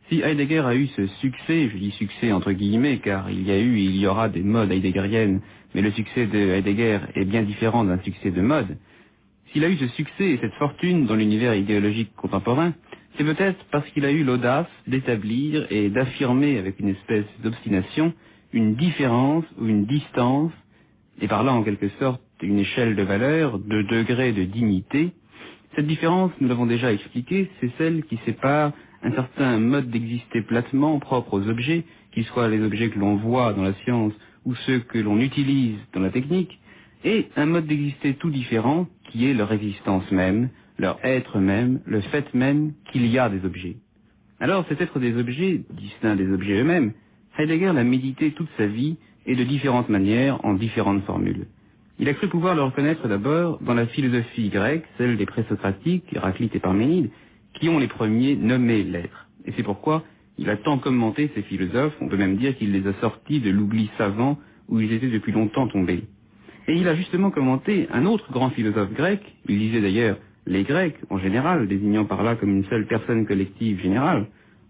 Si Heidegger a eu ce succès, je dis succès entre guillemets, car il y a eu et il y aura des modes heideggeriennes, mais le succès de Heidegger est bien différent d'un succès de mode. S'il a eu ce succès et cette fortune dans l'univers idéologique contemporain, c'est peut-être parce qu'il a eu l'audace d'établir et d'affirmer avec une espèce d'obstination une différence ou une distance, et par là en quelque sorte une échelle de valeur, de degré de dignité. Cette différence, nous l'avons déjà expliqué, c'est celle qui sépare un certain mode d'exister platement propre aux objets, qu'ils soient les objets que l'on voit dans la science ou ceux que l'on utilise dans la technique, et un mode d'exister tout différent qui est leur existence même, leur être même, le fait même qu'il y a des objets. Alors cet être des objets, distinct des objets eux-mêmes, Heidegger l'a médité toute sa vie et de différentes manières, en différentes formules. Il a cru pouvoir le reconnaître d'abord dans la philosophie grecque, celle des présocratiques, Héraclite et Parménide, qui ont les premiers nommé l'être. Et c'est pourquoi il a tant commenté ces philosophes, on peut même dire qu'il les a sortis de l'oubli savant où ils étaient depuis longtemps tombés. Et il a justement commenté un autre grand philosophe grec, il disait d'ailleurs les Grecs en général, désignant par là comme une seule personne collective générale,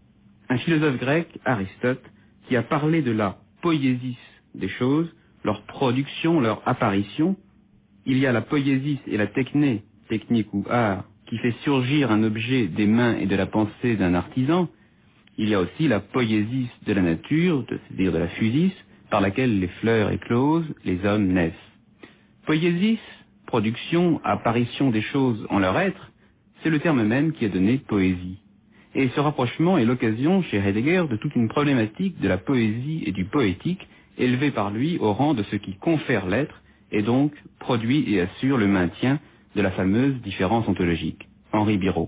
un philosophe grec, Aristote, qui a parlé de la poiesis des choses, leur production, leur apparition. Il y a la poiesis et la techné, technique ou art, qui fait surgir un objet des mains et de la pensée d'un artisan. Il y a aussi la poiesis de la nature, c'est-à-dire de la physis, par laquelle les fleurs éclosent, les hommes naissent. Poiesis, production, apparition des choses en leur être, c'est le terme même qui a donné poésie. Et ce rapprochement est l'occasion, chez Heidegger, de toute une problématique de la poésie et du poétique, élevée par lui au rang de ce qui confère l'être, et donc produit et assure le maintien de la fameuse différence ontologique. Henri Biraud.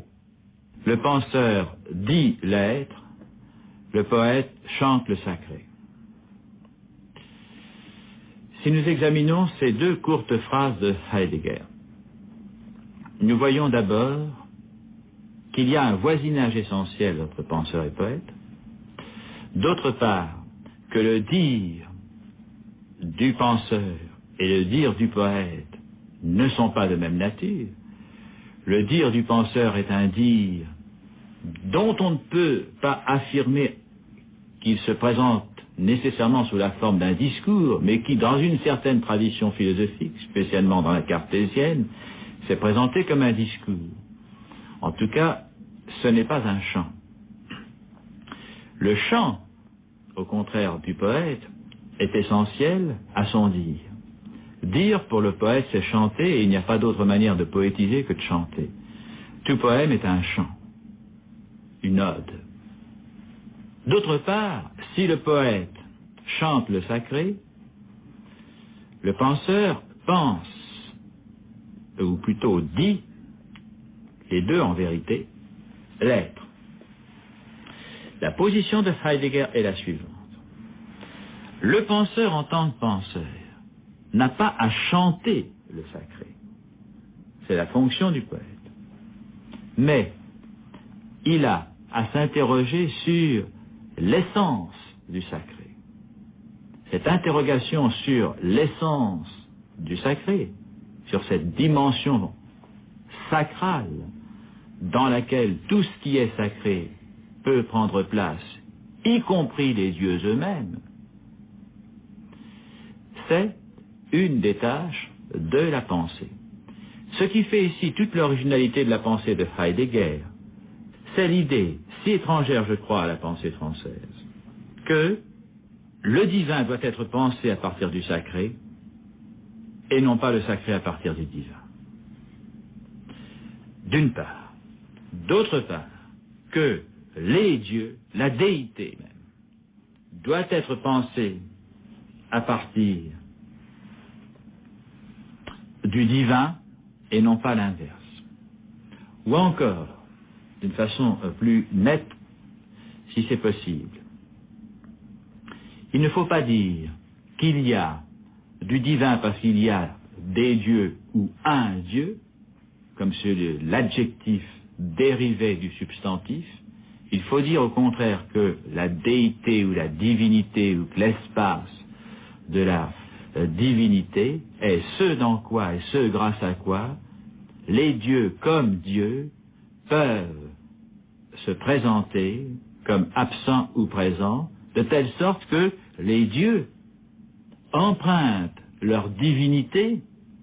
Le penseur dit l'être, le poète chante le sacré. Si nous examinons ces deux courtes phrases de Heidegger, nous voyons d'abord qu'il y a un voisinage essentiel entre penseur et poète, d'autre part que le dire du penseur et le dire du poète ne sont pas de même nature. Le dire du penseur est un dire dont on ne peut pas affirmer qu'il se présente nécessairement sous la forme d'un discours, mais qui, dans une certaine tradition philosophique, spécialement dans la cartésienne, s'est présenté comme un discours. En tout cas, ce n'est pas un chant. Le chant, au contraire du poète, est essentiel à son dire. Dire, pour le poète, c'est chanter, et il n'y a pas d'autre manière de poétiser que de chanter. Tout poème est un chant, une ode. D'autre part, si le poète chante le sacré, le penseur pense, ou plutôt dit, les deux en vérité, l'être. La position de Heidegger est la suivante. Le penseur en tant que penseur n'a pas à chanter le sacré. C'est la fonction du poète. Mais il a à s'interroger sur l'essence du sacré. Cette interrogation sur l'essence du sacré, sur cette dimension sacrale dans laquelle tout ce qui est sacré peut prendre place, y compris les dieux eux-mêmes, c'est une des tâches de la pensée. Ce qui fait ici toute l'originalité de la pensée de Heidegger, c'est l'idée, si étrangère je crois à la pensée française, que le divin doit être pensé à partir du sacré et non pas le sacré à partir du divin. D'une part. D'autre part, que les dieux, la déité même, doit être pensée à partir du divin et non pas l'inverse. Ou encore, d'une façon plus nette, si c'est possible, il ne faut pas dire qu'il y a du divin parce qu'il y a des dieux ou un dieu, comme c'est l'adjectif dérivé du substantif. Il faut dire au contraire que la déité ou la divinité ou que l'espace de la divinité est ce dans quoi et ce grâce à quoi les dieux comme Dieu peuvent se présenter comme absent ou présent, de telle sorte que les dieux empruntent leur divinité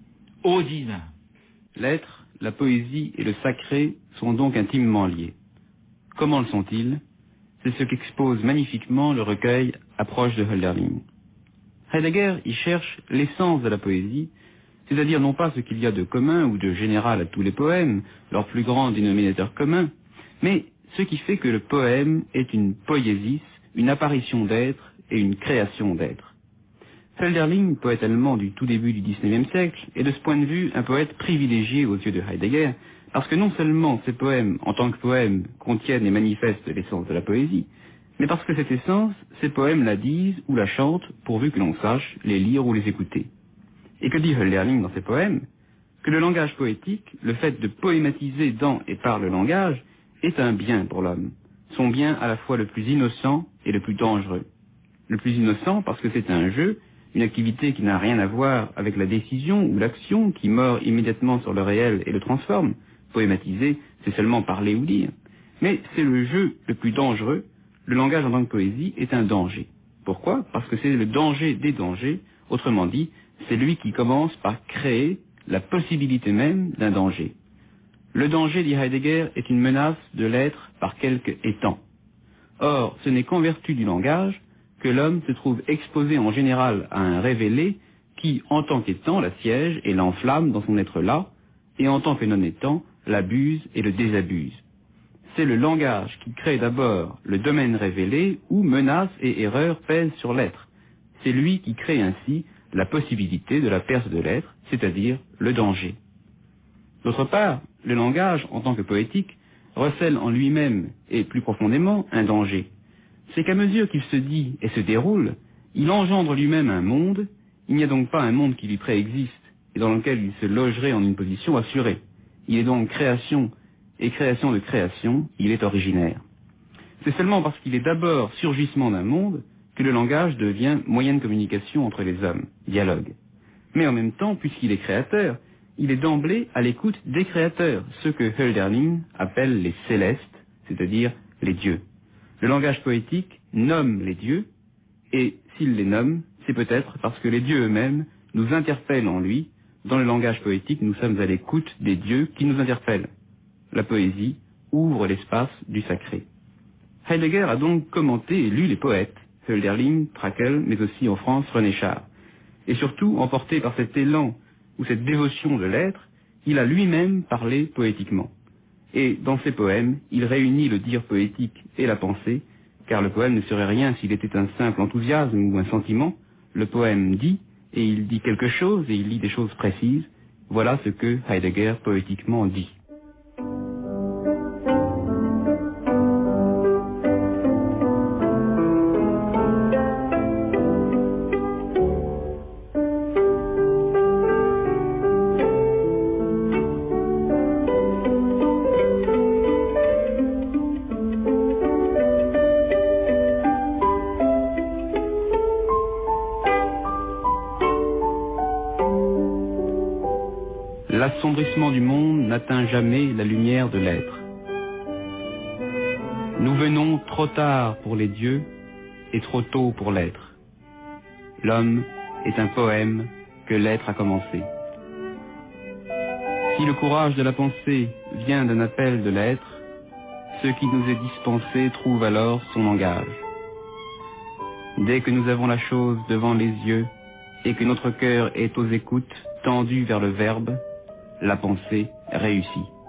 au divin. L'être, la poésie et le sacré sont donc intimement liés. Comment le sont-ils? C'est ce qu'expose magnifiquement le recueil Approche de Hölderlin. Heidegger y cherche l'essence de la poésie, c'est-à-dire non pas ce qu'il y a de commun ou de général à tous les poèmes, leur plus grand dénominateur commun, mais ce qui fait que le poème est une poiesis, une apparition d'être et une création d'être. Hölderlin, poète allemand du tout début du XIXe siècle, est de ce point de vue un poète privilégié aux yeux de Heidegger, parce que non seulement ses poèmes, en tant que poèmes, contiennent et manifestent l'essence de la poésie, mais parce que cette essence, ces poèmes la disent ou la chantent, pourvu que l'on sache les lire ou les écouter. Et que dit Hölderlin dans ses poèmes? Que le langage poétique, le fait de poématiser dans et par le langage, est un bien pour l'homme, son bien à la fois le plus innocent et le plus dangereux. Le plus innocent parce que c'est un jeu, une activité qui n'a rien à voir avec la décision ou l'action qui mord immédiatement sur le réel et le transforme. Poématiser, c'est seulement parler ou dire. Mais c'est le jeu le plus dangereux. Le langage en tant que poésie est un danger. Pourquoi? Parce que c'est le danger des dangers. Autrement dit, c'est lui qui commence par créer la possibilité même d'un danger. Le danger, dit Heidegger, est une menace de l'être par quelque étant. Or, ce n'est qu'en vertu du langage que l'homme se trouve exposé en général à un révélé qui, en tant qu'étant, l'assiège et l'enflamme dans son être là, et en tant que non-étant, l'abuse et le désabuse. C'est le langage qui crée d'abord le domaine révélé où menace et erreur pèsent sur l'être. C'est lui qui crée ainsi la possibilité de la perte de l'être, c'est-à-dire le danger. D'autre part, le langage, en tant que poétique, recèle en lui-même, et plus profondément, un danger. C'est qu'à mesure qu'il se dit et se déroule, il engendre lui-même un monde, il n'y a donc pas un monde qui lui préexiste, et dans lequel il se logerait en une position assurée. Il est donc création, et création de création, il est originaire. C'est seulement parce qu'il est d'abord surgissement d'un monde que le langage devient moyen de communication entre les hommes, dialogue. Mais en même temps, puisqu'il est créateur, il est d'emblée à l'écoute des créateurs, ceux que Hölderlin appelle les célestes, c'est-à-dire les dieux. Le langage poétique nomme les dieux, et s'il les nomme, c'est peut-être parce que les dieux eux-mêmes nous interpellent en lui. Dans le langage poétique, nous sommes à l'écoute des dieux qui nous interpellent. La poésie ouvre l'espace du sacré. Heidegger a donc commenté et lu les poètes, Hölderlin, Trakl, mais aussi en France René Char. Et surtout, emporté par cet élan ou cette dévotion de l'être, il a lui-même parlé poétiquement. Et dans ses poèmes, il réunit le dire poétique et la pensée, car le poème ne serait rien s'il était un simple enthousiasme ou un sentiment. Le poème dit, et il dit quelque chose, et il dit des choses précises. Voilà ce que Heidegger poétiquement dit. L'assombrissement du monde n'atteint jamais la lumière de l'être. Nous venons trop tard pour les dieux et trop tôt pour l'être. L'homme est un poème que l'être a commencé. Si le courage de la pensée vient d'un appel de l'être, ce qui nous est dispensé trouve alors son langage. Dès que nous avons la chose devant les yeux et que notre cœur est aux écoutes tendu vers le verbe, la pensée réussit.